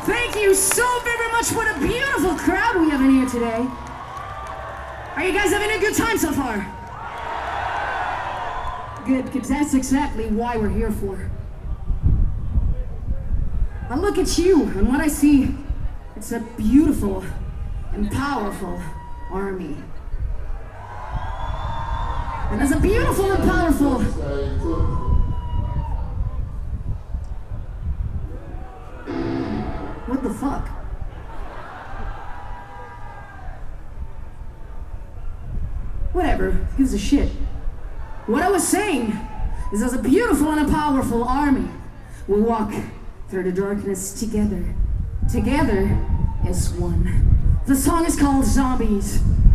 Thank you so very much. What a beautiful crowd we have in here today. Are you guys having a good time so far? Good, because that's exactly why we're here for. I look at you, and what I see, it's a beautiful and powerful army. And as a beautiful and powerful... What the fuck? Whatever, who gives a shit? What I was saying is as a beautiful and a powerful army, we walk through the darkness together. Together as one. The song is called Zombies.